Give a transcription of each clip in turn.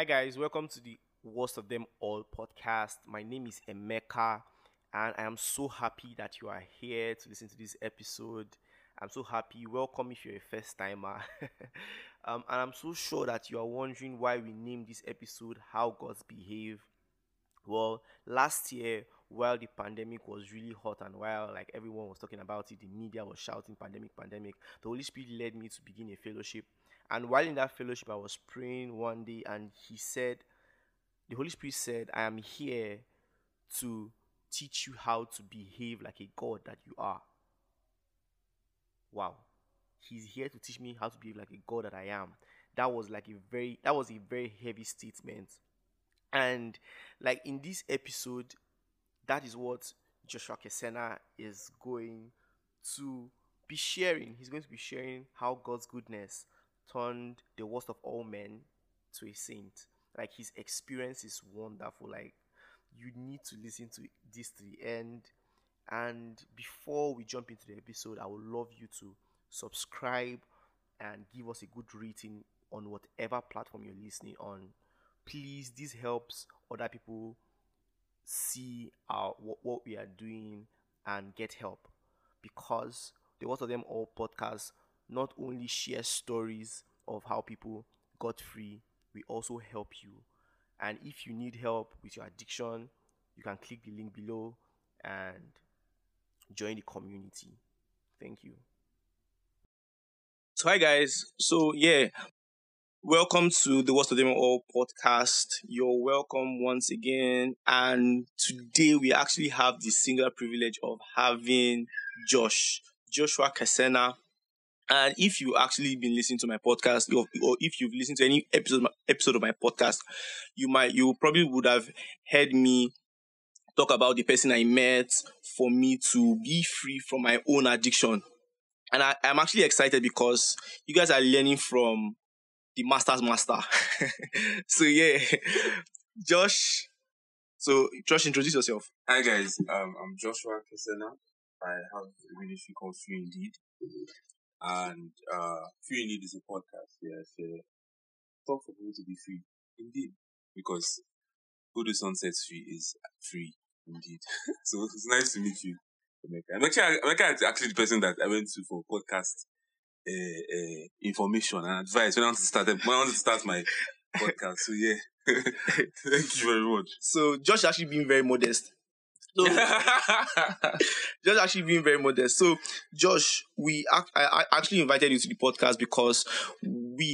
guys, welcome to the Worst of Them All podcast. My name is Emeka, and I am so happy that you are here to listen to this episode. I'm so happy. Welcome if you're a first timer. And I'm so sure that you are wondering why we named this episode How Gods Behave. Well, last year, while the pandemic was really hot and while like everyone was talking about it, the media was shouting pandemic, pandemic. The Holy Spirit led me to begin a fellowship. And while in that fellowship, I was praying one day, and the Holy Spirit said, I am here to teach you how to behave like a God that you are. Wow. He's here to teach me how to behave like a God that I am. That was a very heavy statement. And like in this episode, that is what Joshua Kesena is going to be sharing. He's going to be sharing how God's goodness turned the worst of all men to a saint. Like his experience is wonderful. Like you need to listen to this to the end. And before we jump into the episode, I would love you to subscribe and give us a good rating on whatever platform you're listening on. Please, this helps other people see what we are doing and get help, because the What of Them All podcast not only shares stories of how people got free, we also help you. And if you need help with your addiction, you can click the link below and join the community. Thank you. So hi guys. Welcome to the Worst of Them All podcast. You're welcome once again. And today we actually have the singular privilege of having Joshua Kesena. And if you actually been listening to my podcast, or if you've listened to any episode of my podcast, you probably would have heard me talk about the person I met for me to be free from my own addiction. And I'm actually excited because you guys are learning from the master's master. So yeah, Josh. So Josh, introduce yourself. Hi guys, I'm Joshua Kesena. I have a ministry called Free Indeed, and Free Indeed is a podcast where I say talk for people to be free, indeed, because who the sun sets free is free, indeed. So it's nice to meet you, Emeka. Emeka is actually the person that I went to for podcast information and advice when I wanted to start my podcast. So yeah, thank you very much. So Josh actually being very modest. So Josh actually being very modest. So Josh, I actually invited you to the podcast because we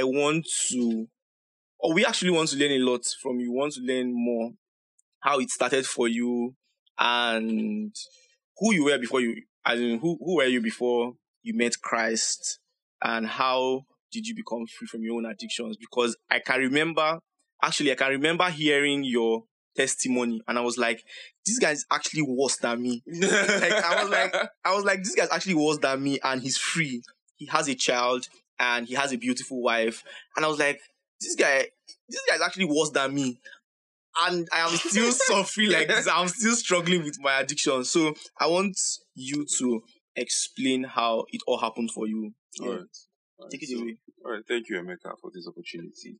actually want to learn a lot from you. We want to learn more how it started for you and who you were before who were you before you met Christ, and how did you become free from your own addictions? Because I can remember hearing your testimony, and I was like, this guy is actually worse than me. I was like, this guy's actually worse than me, and he's free. He has a child and he has a beautiful wife. And I was like, this guy is actually worse than me. And I am still suffering like this. I'm still struggling with my addiction. So I want you to explain how it all happened for you. Yeah. All right. Take it away. All right. Thank you, Emeka, for this opportunity.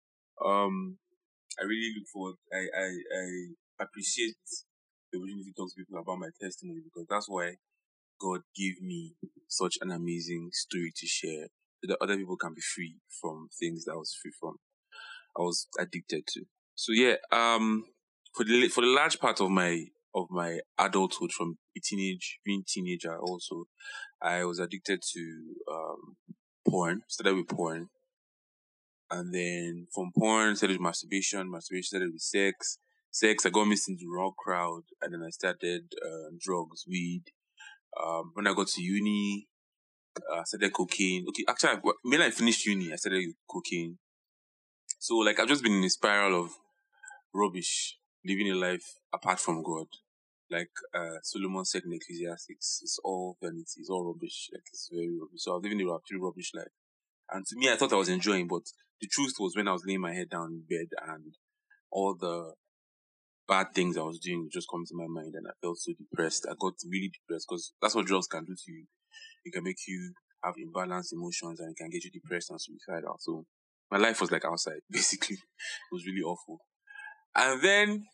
I really look forward. I appreciate the opportunity to talk to people about my testimony, because that's why God gave me such an amazing story to share, so that other people can be free from things that I was free from. I was addicted to. So yeah, for the large part of my adulthood, from being teenager also, I was addicted to porn. Started with porn, and then from porn started with masturbation. Masturbation started with sex. I got mixed into the wrong crowd, and then I started drugs, weed. When I got to uni, I started cocaine. Okay, actually, when I finished uni, I started with cocaine. So like I've just been in a spiral of rubbish, living a life apart from God. Like Solomon said in Ecclesiastes, it's all vanity, it's all rubbish. Like it's very rubbish. So I was living a absolute rubbish life. And to me, I thought I was enjoying, but the truth was, when I was laying my head down in bed and all the bad things I was doing would just come to my mind, and I felt so depressed. I got really depressed, because that's what drugs can do to you. It can make you have imbalanced emotions, and it can get you depressed and suicidal. So My life was like outside, basically. It was really awful. And then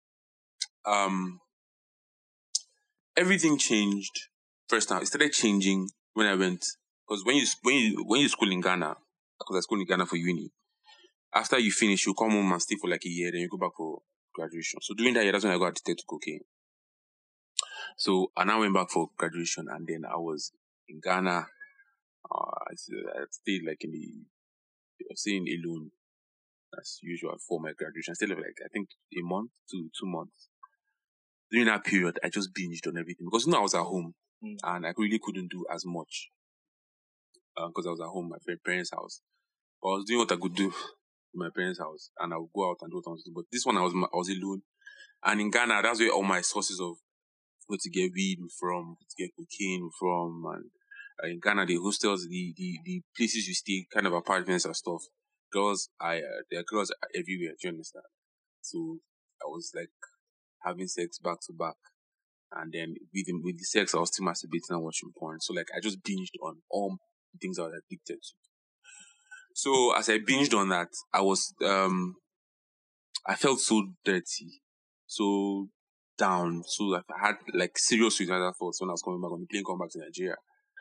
everything changed. First time it started changing when I went, because when you school in Ghana, because I school in Ghana for uni, after you finish, you come home and stay for like a year, then you go back for graduation. So during that year, that's when I got addicted to cocaine. So I now went back for graduation, and then I was in Ghana. I stayed like I was staying alone as usual for my graduation. I stayed like I think a month to 2 months. During that period, I just binged on everything because I was at home and I really couldn't do as much because I was at home, my parents' house. But I was doing what I could do in my parents' house, and I would go out and do what I was doing. But this one, I was alone, and in Ghana, that's where all my sources of where to get weed from, where to get cocaine from, and in Ghana, the hostels, the places you stay, kind of apartments and stuff. There are girls everywhere. Do you understand? So I was like having sex back to back, and then with the sex, I was still masturbating and watching porn. So like I just binged on all the things I was addicted to. So as I binged on that, I felt so dirty, so down. So I had like serious suicidal thoughts when I was coming back on the plane, coming back to Nigeria.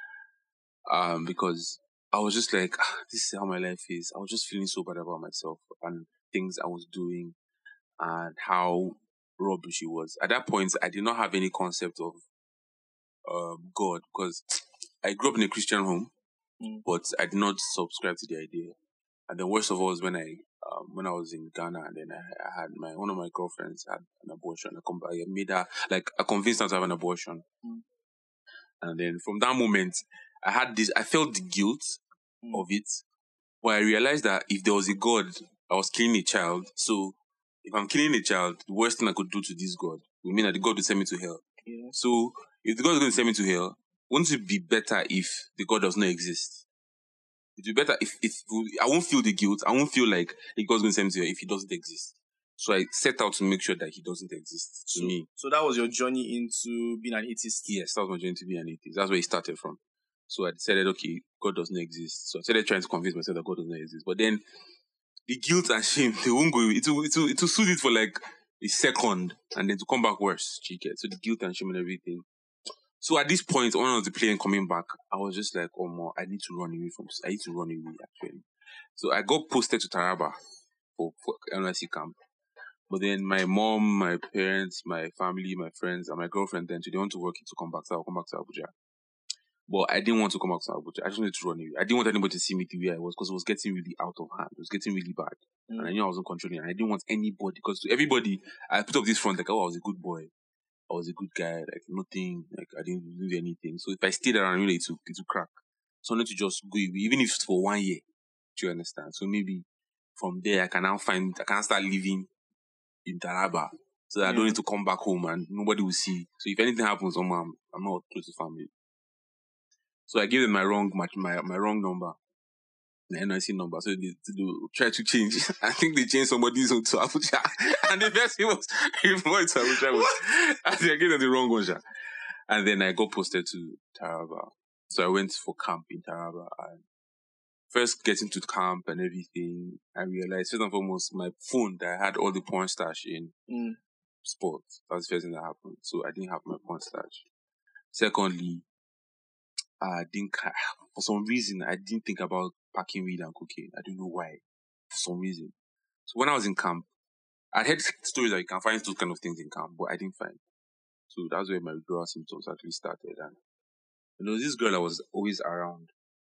Because I was just like, this is how my life is. I was just feeling so bad about myself and things I was doing and how rubbish it was. At that point, I did not have any concept of God because I grew up in a Christian home, but I did not subscribe to the idea. And then worst of all was when I was in Ghana, and then I had one of my girlfriends had an abortion. I made her, like, I convinced her to have an abortion. And then from that moment, I felt the guilt of it. But I realized that if there was a God, I was killing a child. So if I'm killing a child, the worst thing I could do to this God would mean that the God would send me to hell. Yeah. So if the God is going to send me to hell, wouldn't it be better if the God does not exist? It would be better if I won't feel the guilt. I won't feel like the God's going to send me to hell if he doesn't exist. So I set out to make sure that he doesn't exist to me. So that was your journey into being an atheist? Yes, that was my journey to be an atheist. That's where it started from. So I decided, okay, God doesn't exist. So I started trying to convince myself that God doesn't exist. But then the guilt and shame, they won't go. It will soothe it for like a second and then to come back worse. So the guilt and shame and everything. So at this point, when I was the plane coming back, I was just like, oh no, I need to run away actually. So I got posted to Taraba for NYC camp. But then my mom, my parents, my family, my friends, and my girlfriend then, they want to work to come back. So I'll come back to Abuja. But I didn't want to come back to Abuja. I just wanted to run away. I didn't want anybody to see me the way I was because it was getting really out of hand. It was getting really bad. And I knew I wasn't controlling. And I didn't want anybody, because to everybody, I put up this front like, oh, I was a good boy. I was a good guy. Like, nothing. Like, I didn't do anything. So if I stayed around, really, it would crack. So I wanted to just go away, even if it's for 1 year. Do you understand? So maybe from there, I can start living in Taraba. So that I don't need to come back home and nobody will see. So if anything happens, I'm not close to family. So I gave them my wrong number, the NIC number. So they try to change. I think they changed somebody's own to Abuja. And the best thing was, before it's Abuja, I gave them the wrong one. And then I got posted to Taraba. So I went for camp in Taraba. And first getting to camp and everything, I realized, first and foremost, my phone that I had all the porn stash in sports. That was the first thing that happened. So I didn't have my porn stash. Secondly, for some reason, I didn't think about packing weed and cocaine. I don't know why. For some reason. So when I was in camp, I'd heard stories that you can find those kind of things in camp, but I didn't find. So that's where my withdrawal symptoms actually started. And there was this girl that was always around.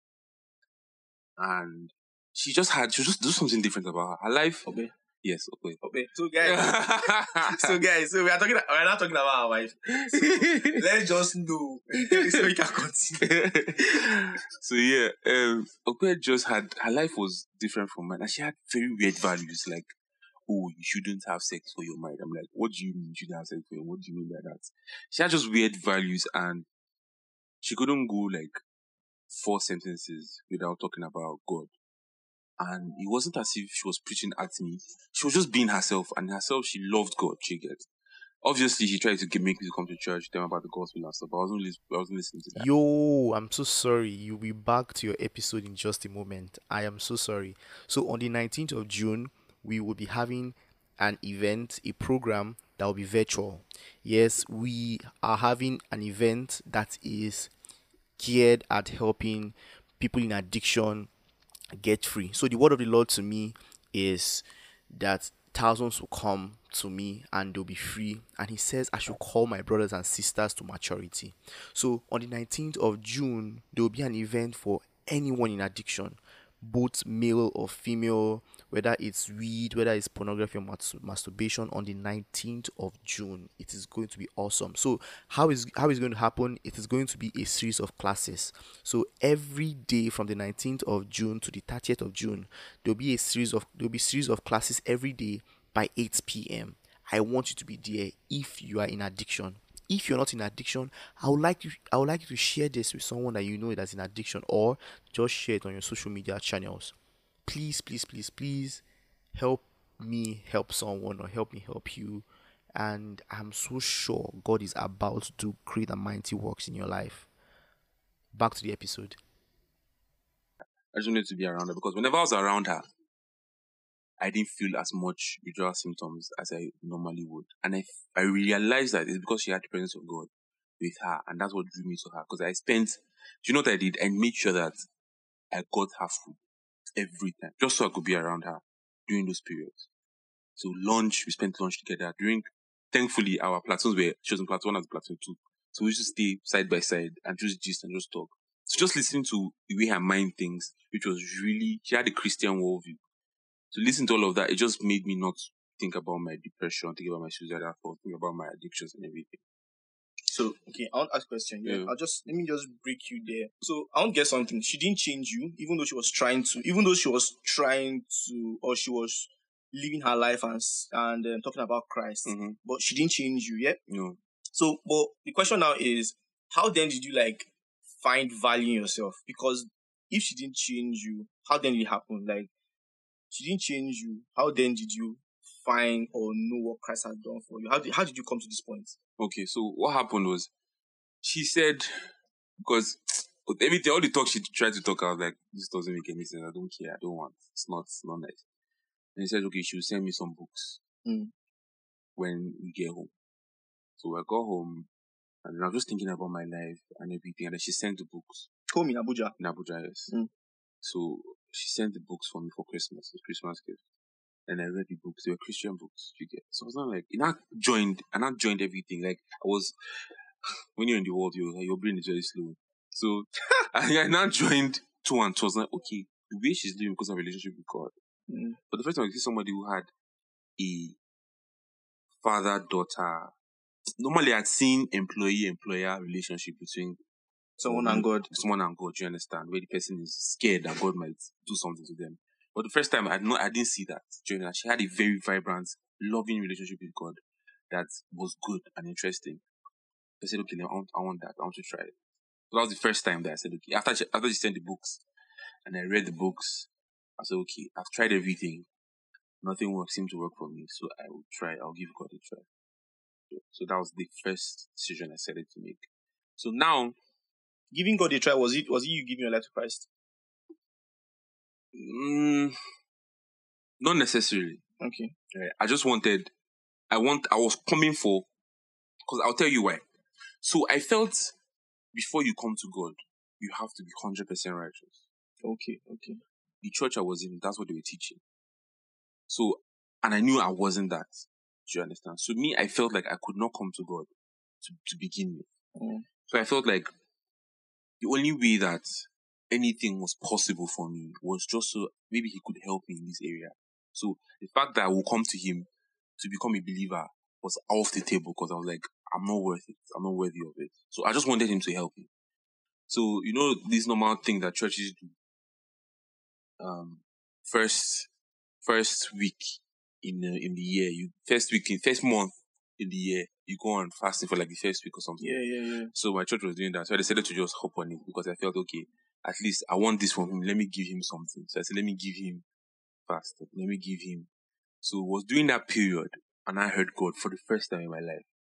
And she just do something different about her life. Okay. Yes, okay. So guys, we're not talking about our wife. So let's just know so we can continue. So yeah, Okwe just her life was different from mine, and she had very weird values, like, oh, you shouldn't have sex for your mind. I'm like, what do you mean you shouldn't have sex for your mind? What do you mean by that? She had just weird values, and she couldn't go like 4 sentences without talking about God. And it wasn't as if she was preaching at me. She was just being herself, and herself, she loved God, she gets. Obviously, he tried to make me to come to church, tell me about the gospel and stuff, but I wasn't listening to that. Yo, I'm so sorry. You'll be back to your episode in just a moment. I am so sorry. So, on the 19th of June, we will be having an event, a program that will be virtual. Yes, we are having an event that is geared at helping people in addiction get free. So the word of the Lord to me is that thousands will come to me and they'll be free. And he says I should call my brothers and sisters to maturity. So on the 19th of June, there will be an event for anyone in addiction, both male or female, whether it's weed, whether it's pornography or masturbation, on the 19th of June. It is going to be awesome. So how is going to happen? It is going to be a series of classes. So every day from the 19th of June to the 30th of June, there'll be series of classes every day by 8 p.m. I want you to be there if you are in addiction. If you're not in addiction, I would like you to share this with someone that you know that's in addiction, or just share it on your social media channels. Please, please, please, please help me help someone, or help me help you. And I'm so sure God is about to do great and mighty works in your life. Back to the episode. I just wanted to be around her because whenever I was around her, I didn't feel as much withdrawal symptoms as I normally would. And I realized that it's because she had the presence of God with her, and that's what drew me to her. Because do you know what I did? I made sure that I got her food every time, just so I could be around her during those periods. So lunch, we spent lunch together. Thankfully, our platoons she was in platoon 1 and platoon 2. So we used to stay side by side and just gist and just talk. So just listening to the way her mind thinks, which was she had a Christian worldview. To listen to all of that, it just made me not think about my depression, think about my suicidal thoughts, think about my addictions and everything. So, okay, I want to ask a question. Yeah. Let me just break you there. So, I want to get something. She didn't change you, even though she was trying to, or she was living her life and talking about Christ, Mhm. but she didn't change you, yeah? No. So, but the question now is, how then did you find value in yourself? Because if she didn't change you, how then did it happen? Like, she didn't change you. How then did you find or know what Christ had done for you? How did you come to this point? Okay, so what happened was she said, because everything, all the talk she tried to talk, I was like, this doesn't make any sense. I don't care. I don't want. It's not nice. And he said, okay, she will send me some books when we get home. So I got home and I was just thinking about my life and everything. And then she sent the books. Home in Abuja. In Abuja, yes. Mm. So she sent the books for me for Christmas, the Christmas gift. And I read the books. They were Christian books, you get. So I was not like, I not joined everything. Like I was, when you're in the world, your brain is very slow. So I now joined two and two. I was like, okay, the way she's living because of her relationship with God. Mm. But the first time I see somebody who had a father-daughter. Normally, I'd seen employee-employer relationship between Someone and God. someone and God. You understand? Where the person is scared that God might do something to them. But the first time, I didn't see that. During that, she had a very vibrant, loving relationship with God that was good and interesting. I said, okay, I want that. I want to try it. So that was the first time that I said, okay. After she sent the books, and I read the books, I said, okay, I've tried everything. Nothing seemed to work for me, so I will try. I'll give God a try. So that was the first decision I started to make. So now, Giving God a try, was it you giving your life to Christ? not necessarily. Okay. I was coming for, because I'll tell you why. So I felt before you come to God, you have to be 100% righteous. Okay. The church I was in, that's what they were teaching. So, and I knew I wasn't that. Do you understand? So me, I felt like I could not come to God to begin with. Mm. So I felt like the only way that anything was possible for me was just so maybe he could help me in this area. So the fact that I will come to him to become a believer was off the table because I was like, I'm not worth it. I'm not worthy of it. So I just wanted him to help me. So, this normal thing that churches do. First week in the year, first month in the year, you go on fasting for like the first week or something. Yeah. So my church was doing that. So I decided to just hop on it because I felt, okay, at least I want this from him. Let me give him something. So I said, let me give him fasting. Let me give him. So it was during that period and I heard God for the first time in my life.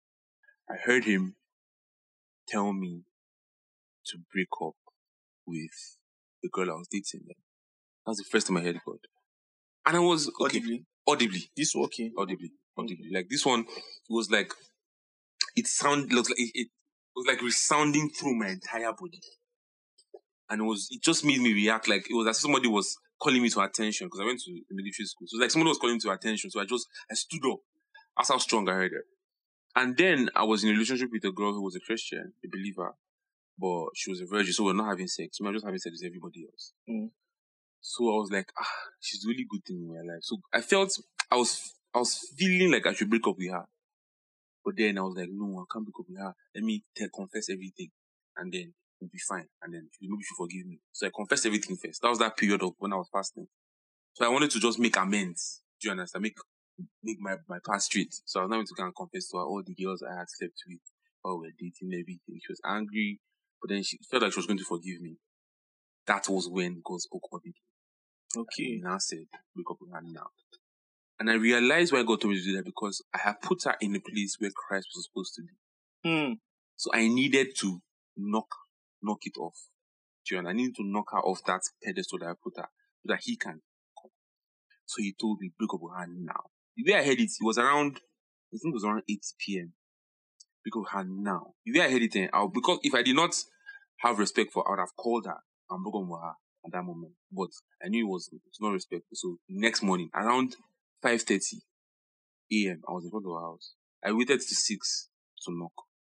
I heard him tell me to break up with the girl I was dating then. That was the first time I heard God. And I was okay. Audibly. This okay. Audibly. Like this one was like it looked like it was like resounding through my entire body. And it just made me react like it was as if somebody was calling me to attention because I went to military school. So it was like somebody was calling me to attention. So I stood up. That's how strong I heard it. And then I was in a relationship with a girl who was a Christian, a believer, but she was a virgin, so we're not having sex. We were just having sex with everybody else. So I was like, she's a really good thing in my life. So I felt I was feeling like I should break up with her. But then I was like, no, I can't break up with her. Let me confess everything. And then we'll be fine. And then maybe she'll forgive me. So I confessed everything first. That was that period of when I was fasting. So I wanted to just make amends. Do you understand? Make my past straight. So I was not going to go and confess to her all the girls I had slept with, while we were dating, everything. She was angry, but then she felt like she was going to forgive me. That was when God spoke audibly. Okay. And now said, break up with her now. And I realized why God told me to do that because I had put her in a place where Christ was supposed to be. So I needed to knock it off. Do you understand? I needed to knock her off that pedestal that I put her so that he can come. So he told me, break up with her now. The way I heard it, was around, I think it was around 8 p.m. Break up with her now. The way I heard it, because if I did not have respect for her, I would have called her and broken with her at that moment. But I knew it was not respectful. So next morning, around 5:30 a.m., I was in front of her house. I waited to 6 to knock.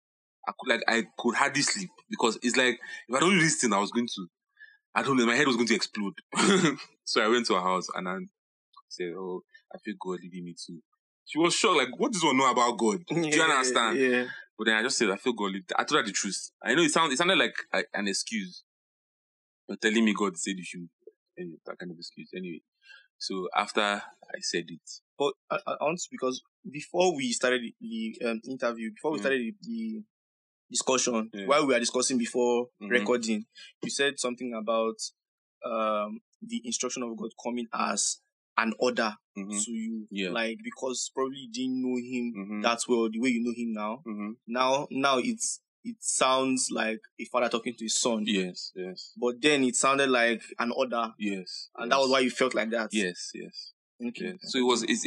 I could hardly sleep because it's like if I don't do this thing, I don't know, my head was going to explode. So I went to her house and I said, "Oh, I feel God leading me to." She was shocked, like, what does one know about God? Do you understand? Yeah. But then I just said, I feel God leading. I told her the truth. I know it sounded like an excuse. You're telling me God said you should. Anyway, that kind of excuse. Anyway, so after I said it. But I want to, because before we started the interview, before we started the discussion, while we were discussing before recording, you said something about the instruction of God coming as an order to you. Yeah. Like, because probably you didn't know him that well, the way you know him now. Now it sounds like a father talking to his son. Yes. But then it sounded like an order. Yes. And that was why you felt like that. Yes. Okay. Yeah. So it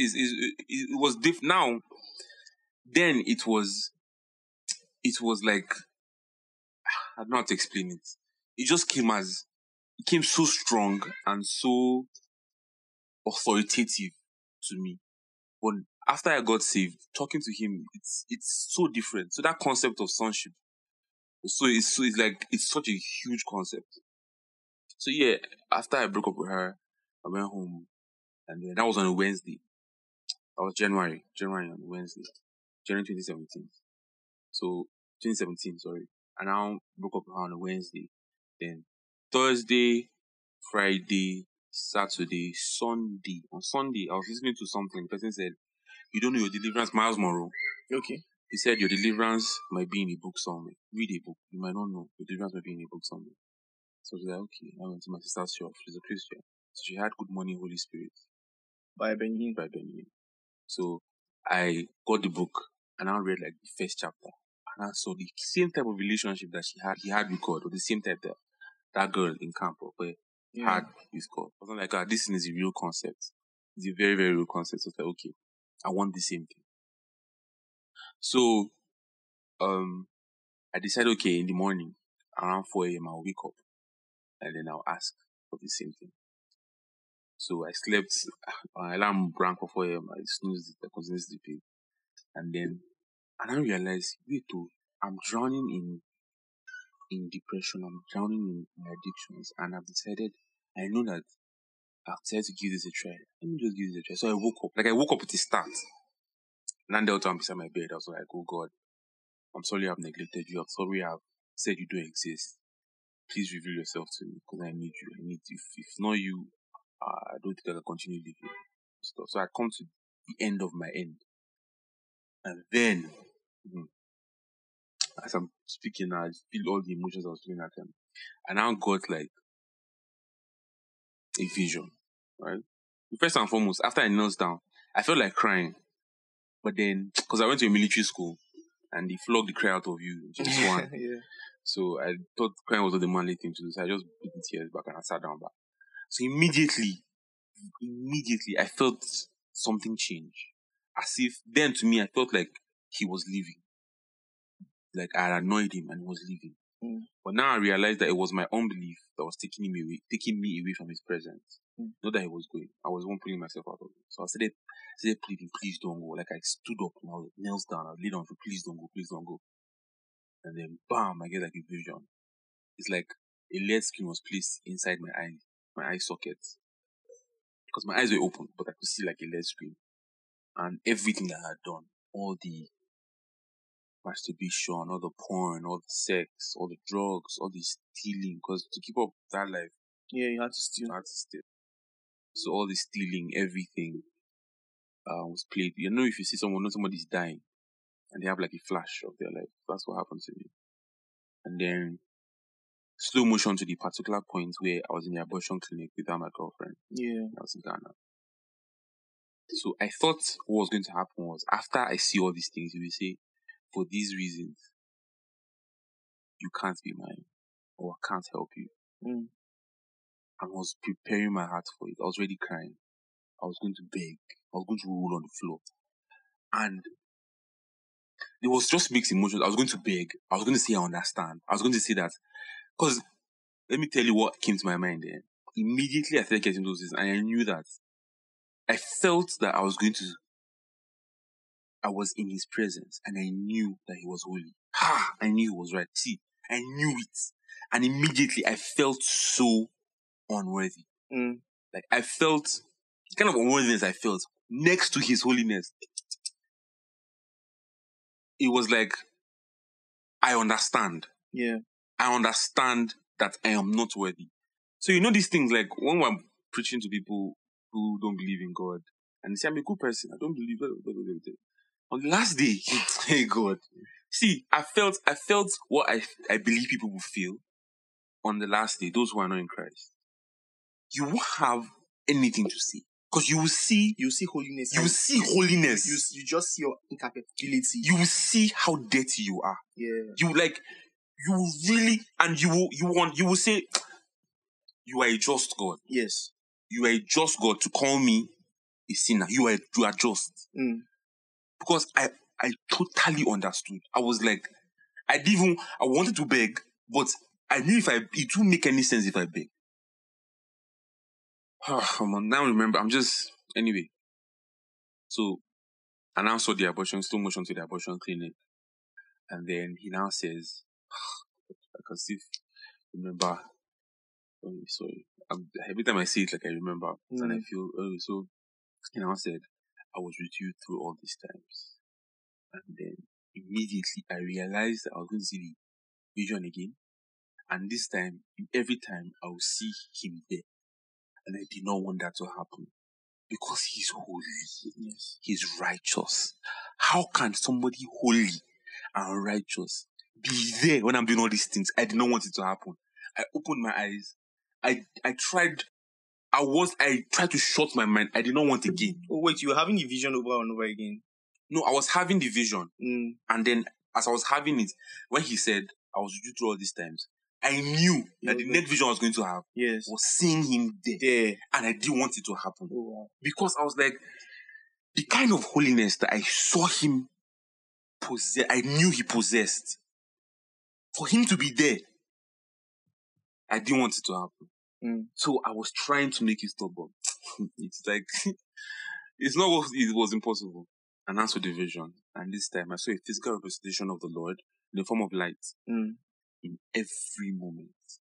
was different. Now, then it was like, I don't know how to explain it. It just came so strong and so authoritative to me. But after I got saved, talking to him, it's so different. So that concept of sonship, it's such a huge concept. So yeah, after I broke up with her, I went home, and then that was on a Wednesday. That was January on Wednesday, January 2017. So 2017, sorry. And I broke up with her on a Wednesday. Then Thursday, Friday, Saturday, Sunday. On Sunday, I was listening to something. The person said, "You don't know your deliverance, Miles Monroe." Okay. He said, "Your deliverance might be in a book somewhere. Read a book. You might not know. Your deliverance might be in a book somewhere." So I was like, okay. I went to my sister's shop. She's a Christian. So she had Good Morning, Holy Spirit By Benny. So I got the book and I read like the first chapter. And I saw the same type of relationship that he had with God, or the same type that girl in camp had with God. I was like, this thing is a real concept. It's a very, very real concept. So I was like, okay, I want the same thing. So I decided, okay, in the morning, around 4 a.m., I'll wake up and then I'll ask for the same thing. So I slept, my alarm rang for 4 a.m., I snoozed it, I continued sleeping. And then I realized, wait, I'm drowning in depression, I'm drowning in addictions, and I've decided, I know that I've decided to give this a try. Let me just give this a try. So I woke up with a start. And then I'm beside my bed. I was like, oh God, I'm sorry I've neglected you. I'm sorry I've said you don't exist. Please reveal yourself to me because I need you. I need you. If not you, I don't think I can continue living. So I come to the end of my end. And then, as I'm speaking, I feel all the emotions I was feeling at them. And I now got like a vision, right? First and foremost, after I knelt down, I felt like crying. But then, because I went to a military school, and they flog the cry out of you, just one. Yeah. So I thought crying was not the manly thing to do, so I just beat the tears back and I sat down back. So immediately, I felt something change. As if, then to me, I felt like he was leaving. Like I had annoyed him and he was leaving. But now I realized that it was my unbelief that was taking me away from his presence. Not that he was going. I was the one pulling myself out of it. So I started pleading, please don't go. Like I stood up and I was nails down. I laid on for please don't go. And then bam, I get like a vision. It's like a LED screen was placed inside my eye socket. Because my eyes were open, but I could see like a LED screen. And everything that I had done, all the masturbation, all the porn, all the sex, all the drugs, all the stealing, because to keep up that life, you had to steal. So all the stealing, everything was played. You know, if you see somebody's dying, and they have like a flash of their life, that's what happened to me. And then slow motion to the particular point where I was in the abortion clinic without my girlfriend. Yeah. I was in Ghana. So I thought what was going to happen was, after I see all these things, you will say, for these reasons, you can't be mine, or I can't help you. And I was preparing my heart for it. I was already crying. I was going to beg. I was going to roll on the floor. And it was just mixed emotions. I was going to beg. I was going to say I understand. I was going to say that. Because, let me tell you what came to my mind then. Immediately I started getting those things, and I knew that I felt that I was in his presence, and I knew that he was holy. I knew he was right. See, I knew it. And immediately I felt so unworthy. Like I felt, kind of unworthiness I felt next to his holiness. It was like, I understand. Yeah. I understand that I am not worthy. So you know these things, like when we're preaching to people who don't believe in God, and they say, I'm a good person, I don't believe it. On the last day, hey God. See, I felt what I believe people will feel on the last day, those who are not in Christ. You won't have anything to say. Because you will see holiness. You will see holiness. You just see your incapability. You will see how dirty you are. Yeah. You really, and you will say, you are a just God. Yes. You are a just God to call me a sinner. You are just. Because I totally understood. I was like, I wanted to beg, but I knew it won't make any sense if I beg. Now remember, anyway. So, I now saw the abortion, slow motion to the abortion clinic. And then he now says, I can still remember, sorry. Every time I say it, like I remember, and I feel, so he now said, I was with you through all these times. And then immediately I realized that I was going to see the vision again. And this time, every time I will see him there. And I did not want that to happen. Because he's holy. Yes. He's righteous. How can somebody holy and righteous be there when I'm doing all these things? I did not want it to happen. I opened my eyes. I tried to shut my mind. I did not want again. Oh, wait, you were having the vision over and over again? No, I was having the vision. And then as I was having it, when he said, I was with you through all these times, I knew that the next vision I was going to have was seeing him there. And I didn't want it to happen. Oh, wow. Because I was like, the kind of holiness that I saw him possess, I knew he possessed. For him to be there, I didn't want it to happen. So I was trying to make it stop, but it's like, it's not what it was impossible. And that's the vision. And this time I saw a physical representation of the Lord in the form of light. In every moment.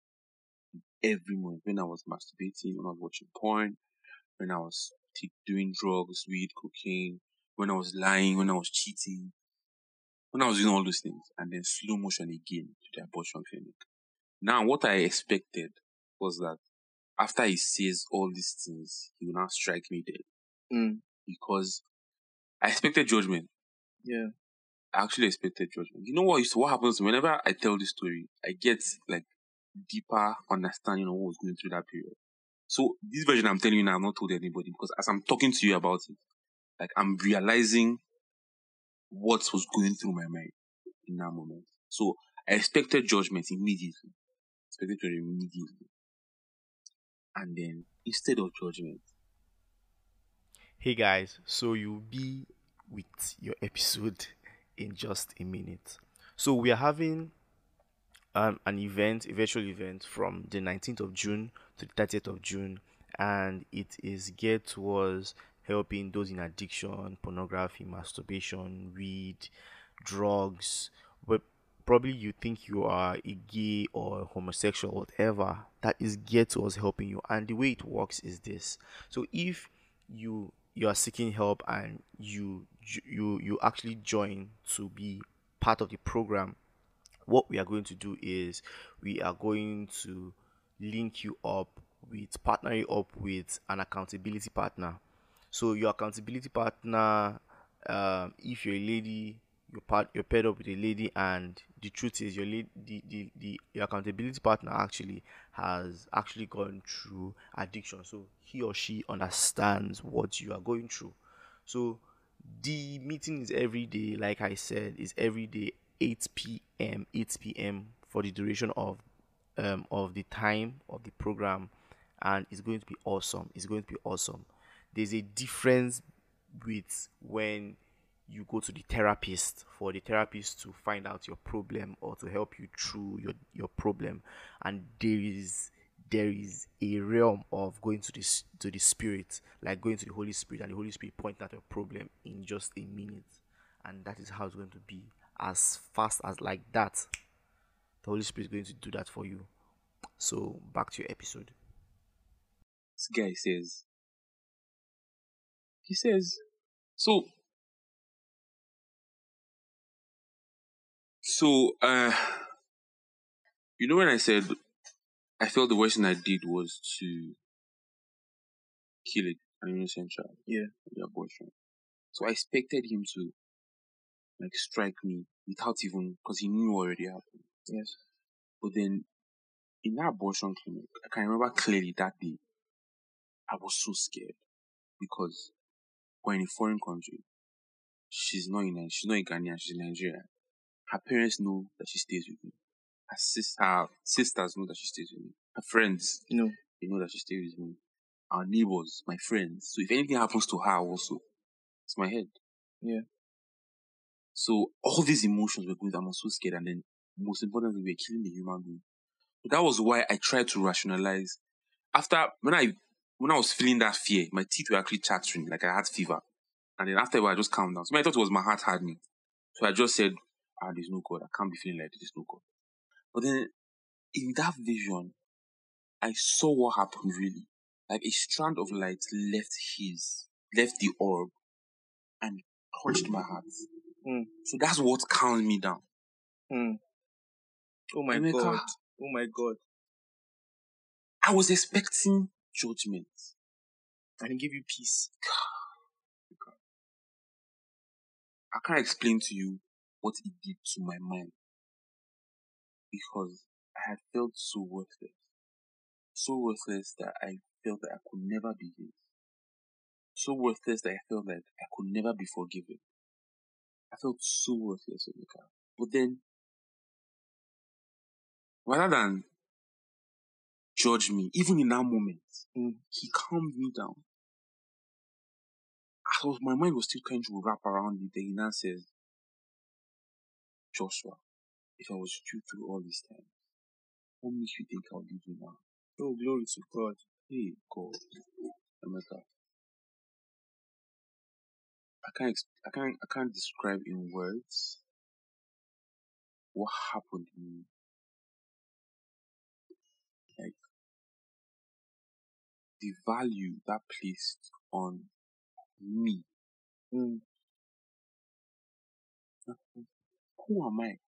When I was masturbating, when I was watching porn, when I was doing drugs, weed, cocaine, when I was lying, when I was cheating, when I was doing all those things. And then slow motion again to the abortion clinic. Now, what I expected was that after he says all these things, he will now strike me dead. Because I expected judgment. Yeah. I actually expected judgment. You know what happens whenever I tell this story, I get like deeper understanding of what was going through that period. So this version I'm telling you now, I've not told anybody, because as I'm talking to you about it, like I'm realizing what was going through my mind. in that moment. So I expected judgment immediately. And then instead of judgment, Hey guys, so you'll be with your episode in just a minute. So we are having an event, a virtual event from the 19th of June to the 30th of June, and it is geared towards helping those in addiction, pornography, masturbation, weed, drugs. But probably you think you are a gay or homosexual, whatever, that is geared towards helping you. And the way it works is this. So if you are seeking help and you actually join to be part of the program, what we are going to do is we are going to link you up with partner you up with an accountability partner. So your accountability partner, if you're a lady, you're paired up with a lady, and the truth is your lady, your accountability partner actually has actually gone through addiction, so he or she understands what you are going through. So the meeting is every day, like I said, is every day 8 p.m. 8 p.m. for the duration of the time of the program, and it's going to be awesome. It's going to be awesome. There's a difference with when you go to the therapist, for the therapist to find out your problem or to help you through your problem, and there is a realm of going to the spirit, like going to the Holy Spirit, and the Holy Spirit pointing out your problem in just a minute. And that is how it's going to be. As fast as like that, the Holy Spirit is going to do that for you. So back to your episode. this guy says, so, so, when I said I felt the worst thing I did was to kill it, an innocent child, Yeah. the abortion. So I expected him to like strike me without even, because he knew already happened. Yes. But then in that abortion clinic, I can remember clearly that day, I was so scared because we're in a foreign country. She's not a Ghanaian, she's in Nigeria. Her parents know that she stays with me. Her sisters know that she stays with me. Her friends, No. they know that she stays with me. Our neighbors, my friends. So if anything happens to her also, it's my head. Yeah. So all these emotions were going through. I was so scared, and then most importantly, we were killing the human being. So that was why I tried to rationalize. After when I was feeling that fear, my teeth were actually chattering like I had fever. And then after a while, I just calmed down. So I thought it was my heart hardening. So I just said, there's no God. I can't be feeling like this. There's no God. But then in that vision, I saw what happened really. Like a strand of light left the orb and touched my heart. Mm. So that's what calmed me down. Mm. Oh my Emeka, God. Oh my God. I was expecting judgment. And he give you peace. I can't explain to you what it did to my mind because I had felt so worthless. So worthless that I felt that I could never be his. So worthless that I felt like I could never be forgiven. I felt so worthless, Emeka. But then, rather than judge me, even in that moment, he calmed me down. My mind was still trying to wrap around it. Then he now says, Joshua, if I was true through all this time, what makes you think I'll leave you now? Oh, glory to God. Hey, God, Emeka. I can't describe in words what happened in me. Like the value that placed on me. Mm. Who am I?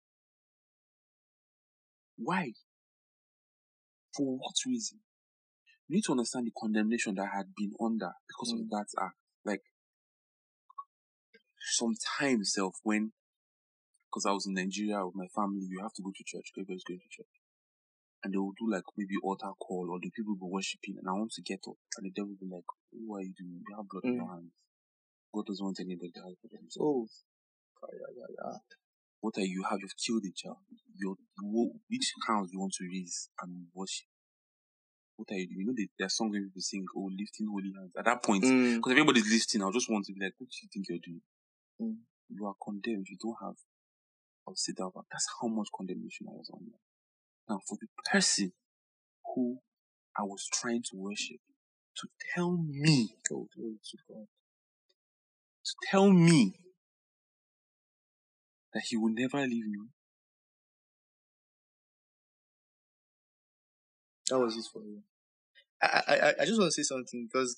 Why? For what reason? You need to understand the condemnation that I had been under because of that act. Like sometimes self when, because I was in Nigeria with my family, you have to go to church. Everybody's going to church. And they will do like maybe altar call or the people will be worshiping and I want to get up and the devil will be like, what are you doing? You have blood on your hands. God doesn't want anybody to have for themselves. Oh. Yeah. What are you? How you've killed a child? Which hands you want to raise and worship? What are you doing? You know, there are songs where people sing, "Oh, lifting holy hands." At that point, because everybody's lifting, I just want to be like, "What do you think you're doing? You are condemned. You don't have." I'll sit down. That's how much condemnation I was under. Now, for the person who I was trying to worship to tell me, oh, glory to God, to tell me that he will never leave me. That was it for you. I just want to say something because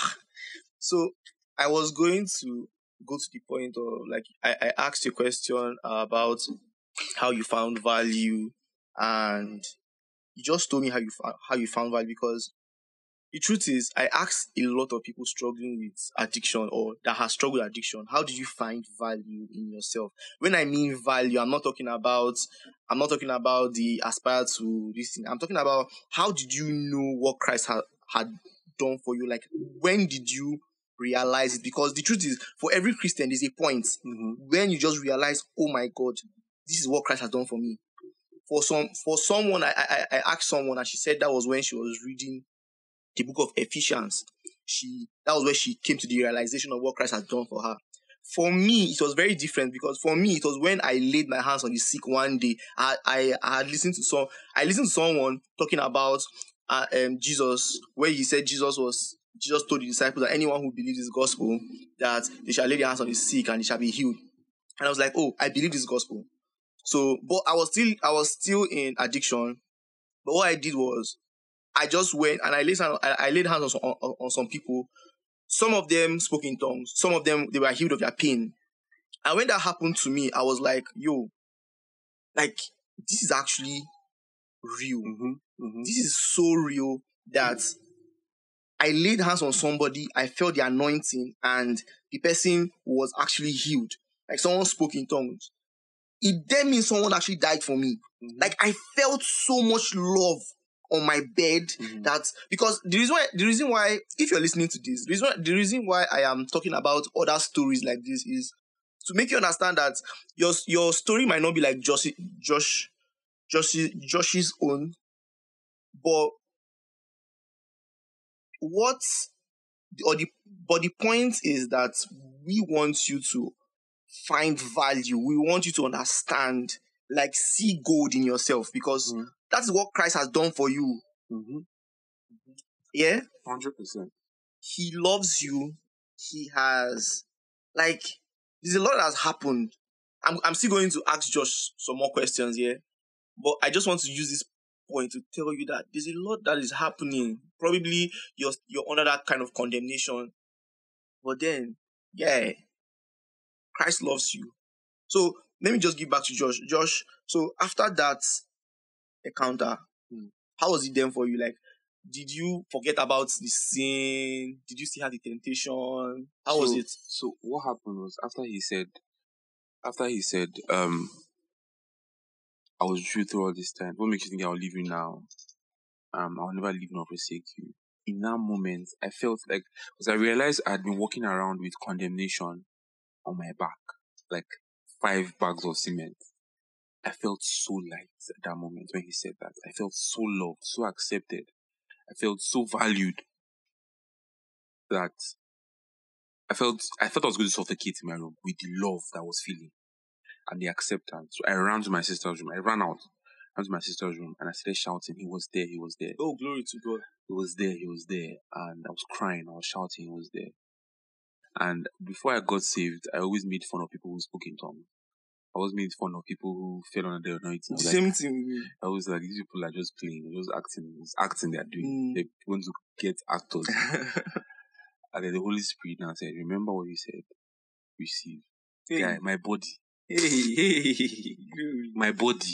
so I was going to go to the point of like I asked you a question about how you found value, and you just told me how you found value, because the truth is I asked a lot of people struggling with addiction or that has struggled with addiction, how do you find value in yourself? When I mean value, I'm not talking about the aspire to this thing. I'm talking about how did you know what Christ had done for you? Like, when did you realize it? Because the truth is, for every Christian, there's a point when you just realize, oh my God, this is what Christ has done for me. For someone, I asked someone, and she said that was when she was reading the book of Ephesians. That was where she came to the realization of what Christ had done for her. For me, it was very different, because for me, it was when I laid my hands on the sick one day. I had listened to someone talking about Jesus, where he said Jesus told the disciples that anyone who believes this gospel, that they shall lay their hands on the sick and they shall be healed. And I was like, oh, I believe this gospel. So, but I was still in addiction. But what I did was, I just went and I laid hands on some people. Some of them spoke in tongues. Some of them, they were healed of their pain. And when that happened to me, I was like, yo, like, this is actually real. This is so real that I laid hands on somebody, I felt the anointing, and the person was actually healed. Like, someone spoke in tongues. It then means someone actually died for me. Like, I felt so much love on my bed that, because the reason why, if you're listening to this, the reason why I am talking about other stories like this is to make you understand that your story might not be like Josh's own, but the point is that we want you to find value. We want you to understand, like, see gold in yourself, because that's what Christ has done for you. Yeah? 100%. He loves you. He has, like, there's a lot that has happened. I'm still going to ask Josh some more questions here, but I just want to use this point to tell you that there's a lot that is happening. Probably you're under that kind of condemnation, but then, yeah, Christ loves you. So let me just give back to Josh. Josh, so after that encounter, how was it then for you? Like, did you forget about the sin? Did you still have the temptation? How was it? So what happened was, after he said, I was with you through all this time. What makes you think I'll leave you now? I'll never leave nor forsake you. In that moment, I felt like, because I realized I'd been walking around with condemnation on my back, like 5 bags of cement. I felt so light at that moment when he said that. I felt so loved, so accepted. I felt so valued that I felt I was going to suffocate in my room with the love that I was feeling and the acceptance. So I ran to my sister's room. I ran to my sister's room, and I started shouting, "He was there, he was there." Oh, glory to God. He was there, he was there. And I was crying, I was shouting, he was there. And before I got saved, I always made fun of people who spoke in tongues. I always made fun of people who fell under the anointing. The same thing. I was like, these people are just playing, they're just acting. It's acting they're doing. They want to get actors. And then the Holy Spirit now said, remember what you said. Receive. Hey. Guy, my body. Hey. My body.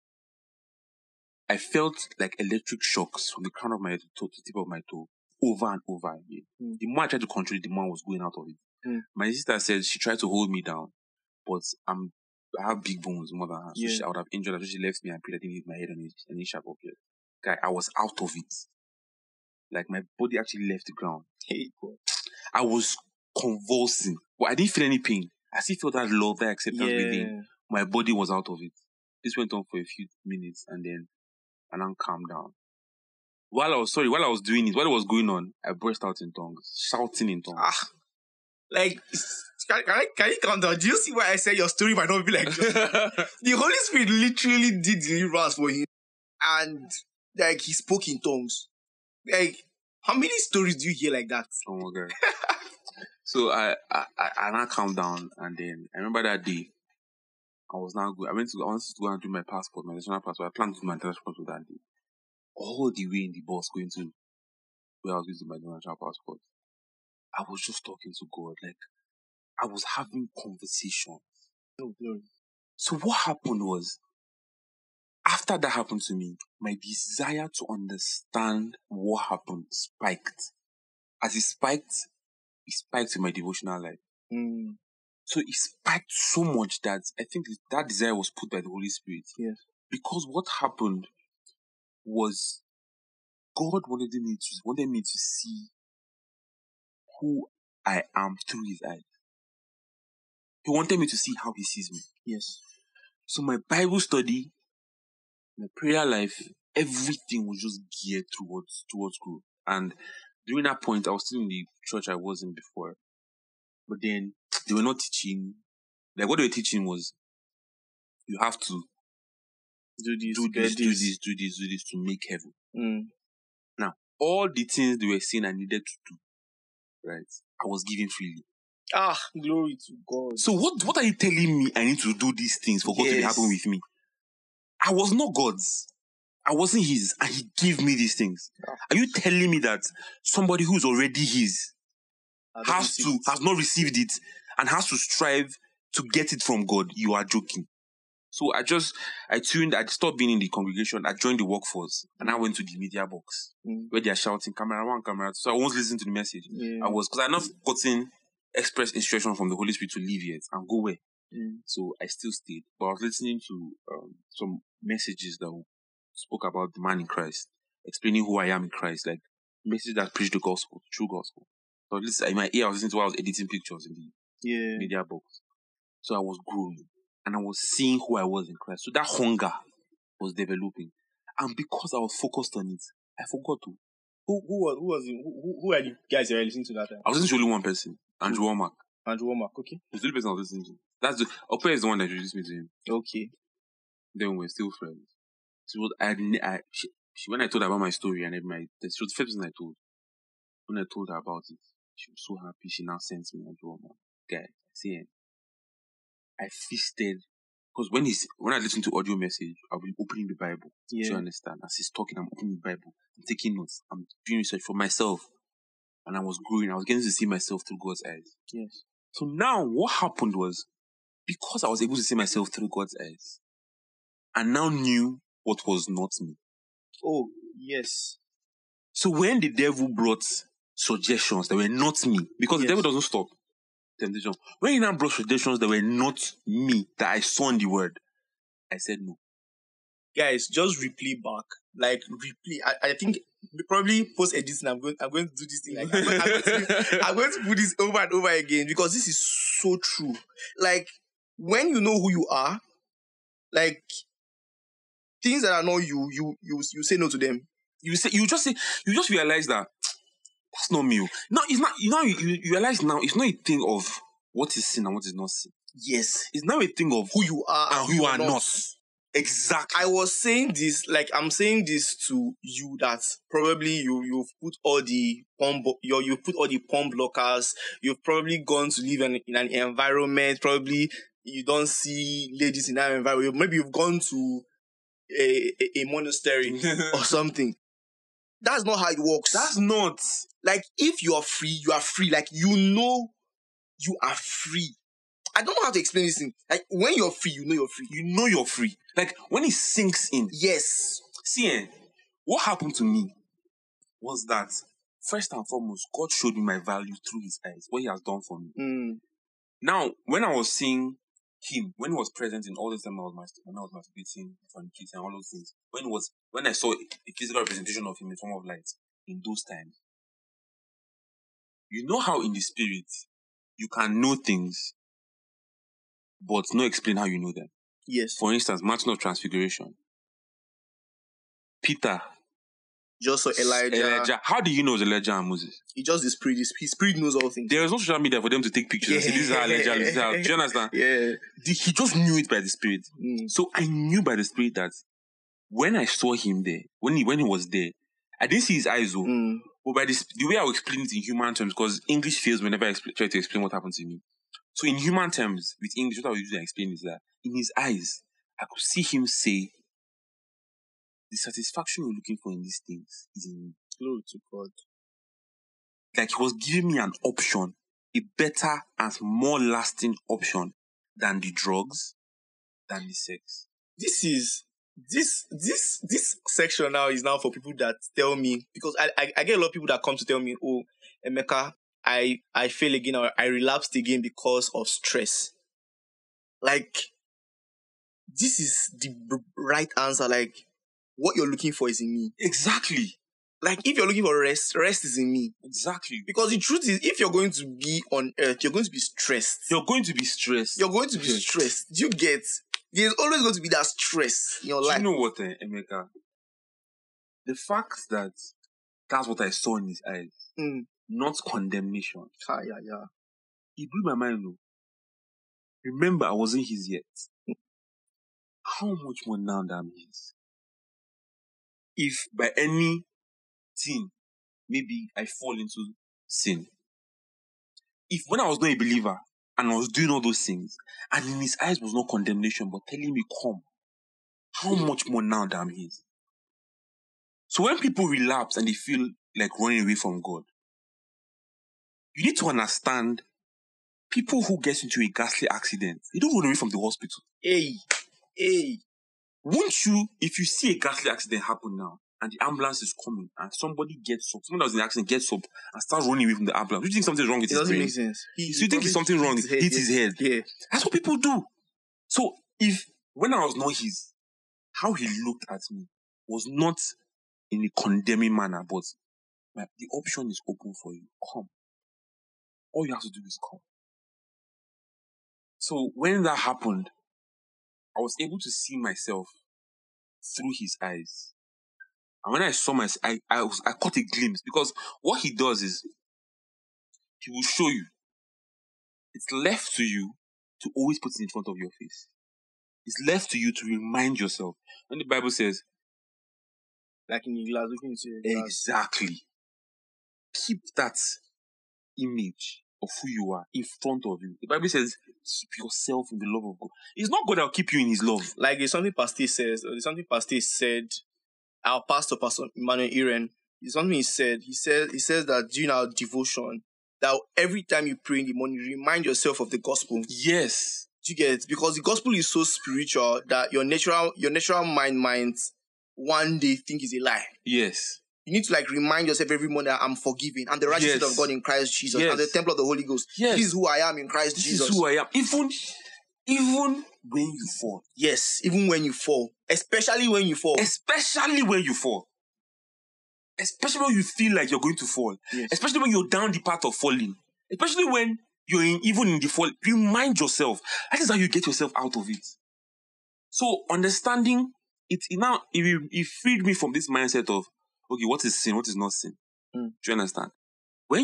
I felt like electric shocks from the crown of my head to the tip of my toe, over and over again. The more I tried to control it, the more I was going out of it. My sister said she tried to hold me down, but I have big bones more than her, so I would have injured her. So she left me and prayed I didn't hit my head on any sharp object. Guy, I was out of it. Like, my body actually left the ground. Hey, God. I was convulsing, but I didn't feel any pain. I still felt that love, that acceptance within. my body was out of it. This went on for a few minutes and then calmed down. While I was doing it, while it was going on, I burst out in tongues, shouting in tongues. Like, can you calm down? Do you see why I said your story might not be like this? The Holy Spirit literally did deliverance for him, and like he spoke in tongues. Like, how many stories do you hear like that? Oh my God. So I now calmed down, and then I remember that day I was now good. I wanted to go and do my passport, my national passport. I planned to do my national passport that day. All the way in the bus going to where I was using my national passport, I was just talking to God. Like, I was having conversation. Oh, glory. So what happened was, after that happened to me, my desire to understand what happened spiked. As it spiked in my devotional life. So it spiked so much that I think that desire was put by the Holy Spirit. Yes. Because what happened was, God wanted me to see who I am through his eyes. He wanted me to see how he sees me. Yes. So my Bible study, my prayer life, everything was just geared towards growth. And during that point, I was still in the church I was in before. But then they were not teaching. Like, what they were teaching was, you have to do this to make heaven. Now, all the things they were saying I needed to do, right, I was given freely. Glory to God. So what are you telling me I need to do these things for God to be happy with me? I was not God's. I wasn't his, and he gave me these things. Are you telling me that somebody who's already his has not received it and has to strive to get it from God? You are joking. So I stopped being in the congregation. I joined the workforce, and I went to the media box where they are shouting, "Camera 1, camera 2." So I won't listen to the message. Yeah. Because I had not gotten express instruction from the Holy Spirit to leave yet and go where. So I still stayed, but I was listening to some messages that spoke about the man in Christ, explaining who I am in Christ, like messages that preach the gospel, the true gospel. So in my ear, I was listening to while I was editing pictures in the media box. So I was growing, and I was seeing who I was in Christ. So that hunger was developing, and because I was focused on it, I forgot to. Who are the guys you were listening to that time? I was listening to only one person, Andrew Womack. Andrew Womack, okay. He's the only person I was listening to. Ope is the one that introduced me to him. Okay. Then we were still friends. So when I told her about my story and she was the first person I told. When I told her about it, she was so happy. She now sends me Andrew Womack. Guy, I feasted. Because when I listen to audio message, I'll be opening the Bible. Yeah. Do you understand? As he's talking, I'm opening the Bible. I'm taking notes. I'm doing research for myself. And I was growing. I was getting to see myself through God's eyes. Yes. So now what happened was, because I was able to see myself through God's eyes, I now knew what was not me. Oh, yes. So when the devil brought suggestions that were not me, because the devil doesn't stop temptation. When he now brought suggestions that were not me, that I saw in the word, I said no. Guys, just replay back. Like, replay. I think probably post editing, I'm going to do this thing. Like, I'm going to put this over and over again, because this is so true. Like, when you know who you are, like, things that are not you say no to them. You just realize that that's not me. No, it's not. You realize now it's not a thing of what is sin and what is not sin. Yes. It's now a thing of who you are and who you are not. Exactly. I was saying this, like, I'm saying this to you, that probably you've put all the you put all the porn blockers. You've probably gone to live in an environment. Probably you don't see ladies in that environment. Maybe you've gone to a monastery or something. That's not how it works. That's not. Like, if you are free, you are free. Like, you know you are free. I don't know how to explain this thing. Like, when you're free, you know you're free. You know you're free. Like, when it sinks in. Yes. See, what happened to me was that, first and foremost, God showed me my value through his eyes, what he has done for me. Now, when I was seeing him, when he was present in all the time when I was masturbating, fornicating, and all those things, when I saw a physical representation of him in form of light, in those times, you know how in the spirit, you can know things but not explain how you know them. Yes. For instance, Mountain of Transfiguration. Peter. Just saw Elijah. How do you know it was Elijah and Moses? He just his spirit knows all things. There was no social media for them to take pictures and say, this is how Elijah looks. This is how. Do you understand? Yeah. He just knew it by the Spirit. So I knew by the Spirit that when I saw him there, when he was there, I didn't see his eyes though. But by the way I will explain it in human terms, because English fails whenever I try to explain what happened to me. So in human terms, with English, what I will usually explain is that in his eyes, I could see him say, the satisfaction you're looking for in these things is in me. Glory to God. Like he was giving me an option, a better and more lasting option than the drugs, than the sex. This section now is now for people that tell me, because I get a lot of people that come to tell me, oh, Emeka, I fail again or I relapsed again because of stress. Like, this is the right answer. Like, what you're looking for is in me. Exactly. Like, if you're looking for rest is in me. Exactly. Because the truth is, if you're going to be on earth, you're going to be stressed. You're going to be stressed. Do you get? There's always going to be that stress in your life. Do you know what, Emeka? The fact that that's what I saw in his eyes, not condemnation. Yeah. It blew my mind, though. Remember, I wasn't his yet. How much more now that I'm his? If by any thing, maybe I fall into sin. If when I was not a believer and I was doing all those things, and in his eyes was no condemnation, but telling me, come, how much more now that I'm his? So when people relapse and they feel like running away from God, you need to understand people who get into a ghastly accident, they don't run away from the hospital. Hey. Won't you, if you see a ghastly accident happen now, and the ambulance is coming, and somebody gets up, someone that was in the accident gets up and starts running away from the ambulance, do you think something's wrong with his brain? It doesn't make sense. So you think it's something wrong, it hits his head. Yeah. That's what people do. So when I was not his, how he looked at me was not in a condemning manner, but the option is open for you. Come. All you have to do is come. So when that happened, I was able to see myself through his eyes. And when I saw myself, I caught a glimpse, because what he does is he will show you. It's left to you to always put it in front of your face. It's left to you to remind yourself. When the Bible says, like in the glass, looking into your glass. Exactly. Keep that image of who you are in front of you. The Bible says, keep yourself in the love of God. It's not God that will keep you in his love. Like there's something Pastor says, or there's something Pastor said, our Pastor Emmanuel Iren, there's something he said. He says that during our devotion, that every time you pray in the morning, remind yourself of the gospel. Yes. Do you get it? Because the gospel is so spiritual that your natural mind might one day think is a lie. Yes. You need to remind yourself every morning that I'm forgiven. I'm the righteousness of God in Christ Jesus. Yes. I'm the temple of the Holy Ghost. Yes. This is who I am in Christ Jesus. This is who I am. Even when you fall. Yes, even when you fall. Especially when you fall. Especially when you fall. Especially when you feel like you're going to fall. Yes. Especially when you're down the path of falling. Especially when you're even in the fall. Remind yourself. That is how you get yourself out of it. So understanding it freed me from this mindset of, okay, what is sin? What is not sin? Do you understand? When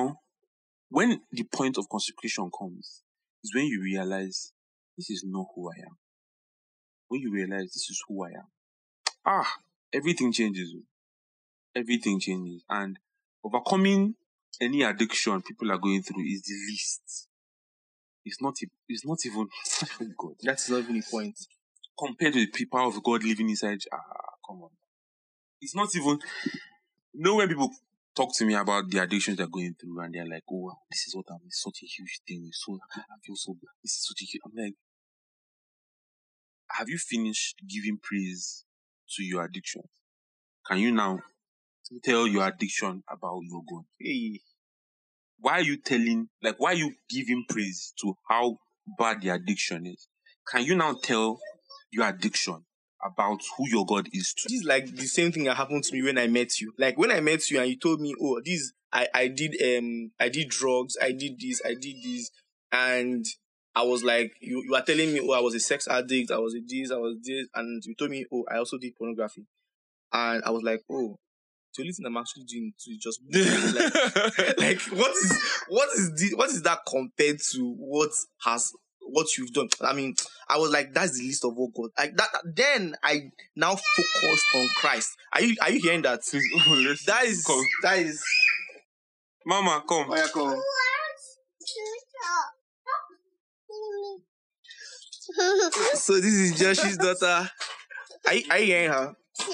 the point of consecration comes, is when you realize this is not who I am. When you realize this is who I am. Everything changes. Everything changes. And overcoming any addiction people are going through is the least. It's not even God. That's not even the point. Compared to the power of God living inside, come on. It's not even. When people talk to me about the addictions they're going through, and they're like, "Oh, this is what I'm. It's such a huge thing. I feel so. This is such a huge." I'm like, have you finished giving praise to your addiction? Can you now tell your addiction about your God? Hey. Why are you giving praise to how bad the addiction is? Can you now tell your addiction about who your God is to? This is like the same thing that happened to me when I met you. Like when I met you and you told me, oh, I did drugs, I did this, and I was like, you are telling me, oh, I was a sex addict, I was this, and you told me, oh, I also did pornography. And I was like, oh, the only thing I'm actually doing to just like what is that compared to what you've done? I mean, I was like, that's the least of what God like that. Then I now focused on Christ. Are you hearing that? That is Mama, come. Oh, yeah, come. So this is Josh's daughter. Are you hearing her?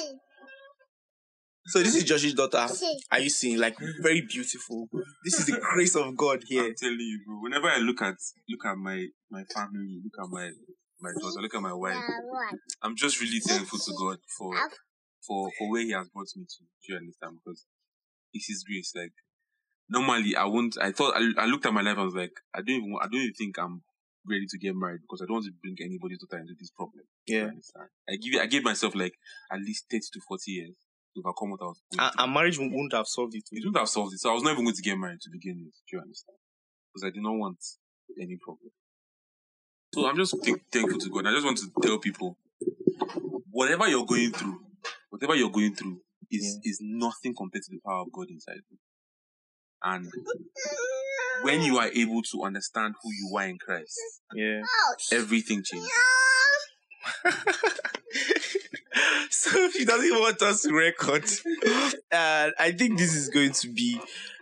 So this is Josh's daughter. Are you seeing? Like, very beautiful. This is the grace of God here. I'm telling you, bro. Whenever I look at my family, look at my daughter, look at my wife, I'm just really thankful to God for where He has brought me to. Do you understand? Because it's His grace. Like, normally I looked at my life and I was like, I don't even think I'm ready to get married because I don't want to bring anybody's daughter into this problem. Yeah. You understand? I gave myself like at least 30 to 40 years to overcome what I was going through. And marriage wouldn't have solved it. It wouldn't have solved it. So I was not even going to get married to begin with. Do you understand? Because I did not want any problem. So I'm just thankful to God. I just want to tell people, whatever you're going through is nothing compared to the power of God inside you. And when you are able to understand who you are in Christ, everything changes. So she doesn't want us to record. I think this is going to be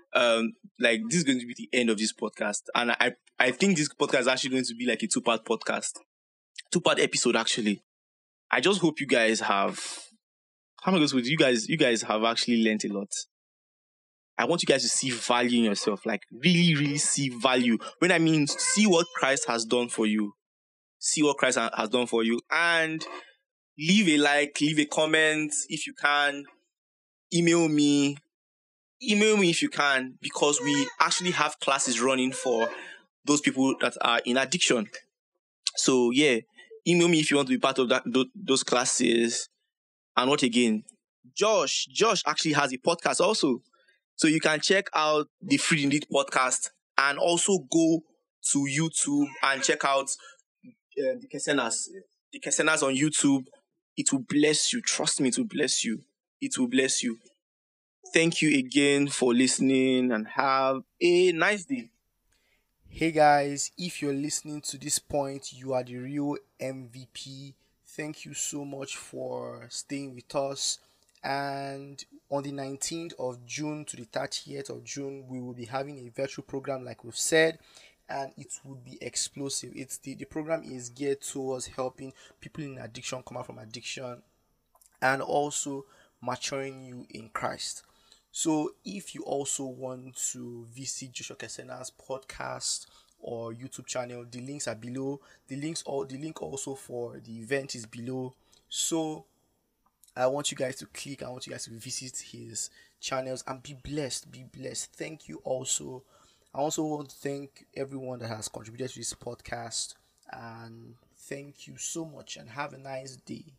the end of this podcast. And I think this podcast is actually going to be like a 2-part podcast. 2-part episode, actually. I just hope you guys have... How am I going to say? You guys have actually learned a lot. I want you guys to see value in yourself. Like, really, really see value. When I mean, see what Christ has done for you. See what Christ has done for you. And leave a like, leave a comment if you can. Email me if you can, because we actually have classes running for those people that are in addiction. So yeah, email me if you want to be part of those classes. And what again? Josh actually has a podcast also. So you can check out the Free Indeed podcast and also go to YouTube and check out the Kesenas. The Kesenas on YouTube. It will bless you. Trust me, it will bless you. It will bless you. Thank you again for listening and have a nice day. Hey guys, if you're listening to this point, you are the real MVP. Thank you so much for staying with us. And on the 19th of June to the 30th of June, we will be having a virtual program like we've said, and it will be explosive. The program is geared towards helping people in addiction come out from addiction and also maturing you in Christ. So if you also want to visit Joshua Kesena's podcast or YouTube channel, the links are below. The link also for the event is below. So I want you guys to click. I want you guys to visit his channels and be blessed. Be blessed. Thank you also. I also want to thank everyone that has contributed to this podcast. And thank you so much and have a nice day.